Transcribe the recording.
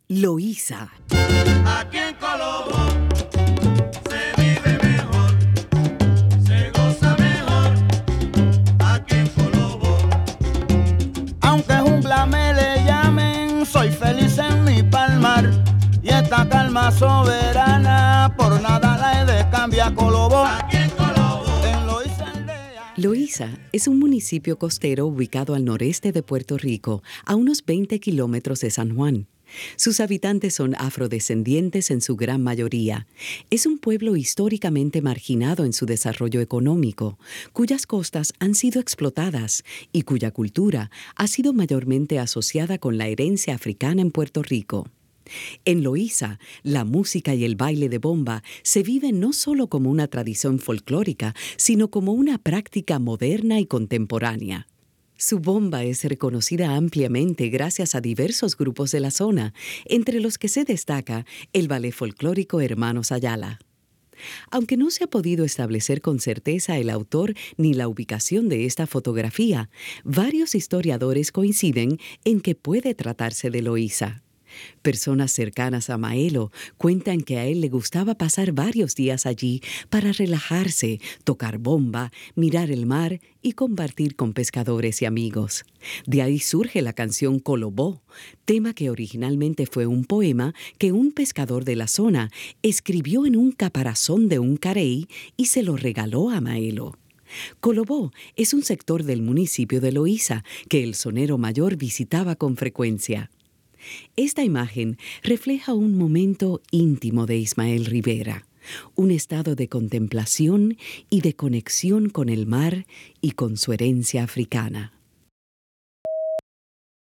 Loíza. Aquí en Colombo se vive mejor, se goza mejor. Aquí en Colombo. Aunque jungla me le llamen, soy feliz en mi palmar. Y esta calma soberana, por nada la he de cambiar. Colombo. Aquí en Colombo. En Loíza aldea. Loíza es un municipio costero ubicado al noreste de Puerto Rico, a unos 20 kilómetros de San Juan. Sus habitantes son afrodescendientes en su gran mayoría. Es un pueblo históricamente marginado en su desarrollo económico, cuyas costas han sido explotadas y cuya cultura ha sido mayormente asociada con la herencia africana en Puerto Rico. En Loíza, la música y el baile de bomba se viven no solo como una tradición folclórica, sino como una práctica moderna y contemporánea. Su bomba es reconocida ampliamente gracias a diversos grupos de la zona, entre los que se destaca el ballet folclórico Hermanos Ayala. Aunque no se ha podido establecer con certeza el autor ni la ubicación de esta fotografía, varios historiadores coinciden en que puede tratarse de Loíza. Personas cercanas a Maelo cuentan que a él le gustaba pasar varios días allí para relajarse, tocar bomba, mirar el mar y compartir con pescadores y amigos. De ahí surge la canción Colobó, tema que originalmente fue un poema que un pescador de la zona escribió en un caparazón de un carey y se lo regaló a Maelo. Colobó es un sector del municipio de Loíza que el sonero mayor visitaba con frecuencia. Esta imagen refleja un momento íntimo de Ismael Rivera, un estado de contemplación y de conexión con el mar y con su herencia africana.